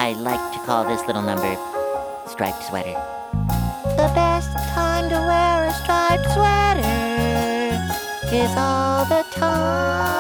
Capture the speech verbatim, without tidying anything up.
I like to call this little number Striped Sweater. The best time to wear a striped sweater is all the time.